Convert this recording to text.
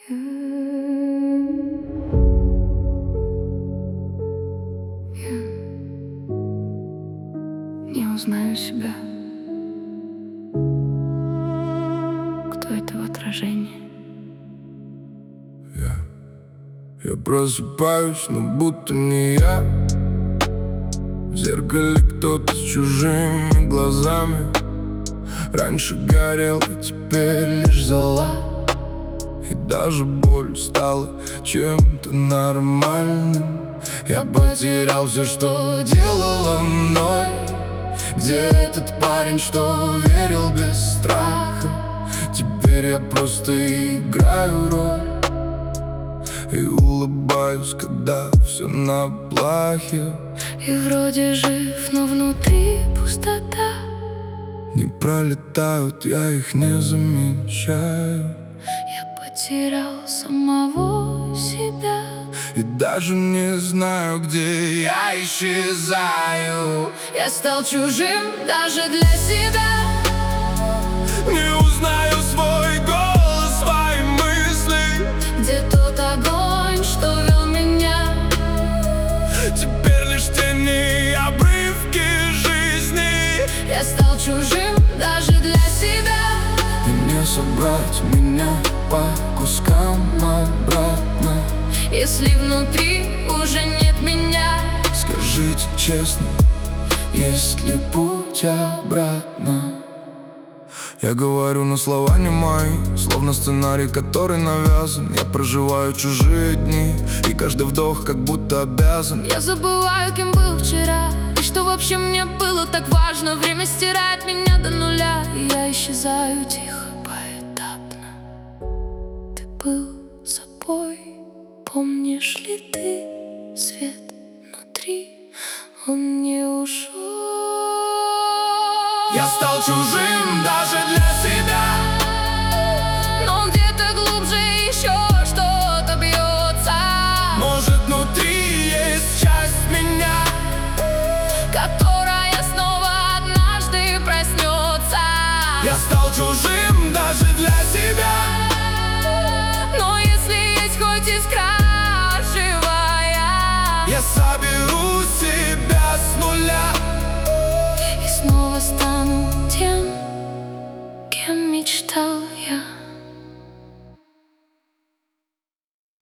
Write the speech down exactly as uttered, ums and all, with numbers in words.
Не узнаю себя. Кто это в отражении? Я, я просыпаюсь, но будто не я. В зеркале кто-то с чужими глазами. Раньше горел, а теперь лишь зола. И даже боль стала чем-то нормальным. Я потерял все, что делало мной. Где этот парень, что верил без страха? Теперь я просто играю роль и улыбаюсь, когда все на плахе. И вроде жив, но внутри пустота. Не пролетают, я их не замечаю. Я потерял самого себя. И даже не знаю, где я исчезаю. Я стал чужим даже для себя. Не узнаю свой голос, свои мысли. Где тот огонь, что вел меня? Теперь лишь тени, обрывки жизни. Я стал чужим даже для себя. И не собрать меня по кускам обратно. Если внутри уже нет меня, скажите честно, есть ли путь обратно? Я говорю, но слова не мои, словно сценарий, который навязан. Я проживаю чужие дни, и каждый вдох как будто обязан. Я забываю, кем был вчера, и что вообще мне было так важно. Время стирает меня до нуля, и я исчезаю тихо, поэтапно. Ты был собой, помнишь ли ты свет внутри? Он не ушел. Я стал чужим даже для себя. Но где-то глубже еще что-то бьется. Может, внутри есть часть меня, которая снова однажды проснется. Я стал чужим даже для себя. Но если есть хоть искра живая, я соберу себя с нуля и снова стану тем, кем мечтал.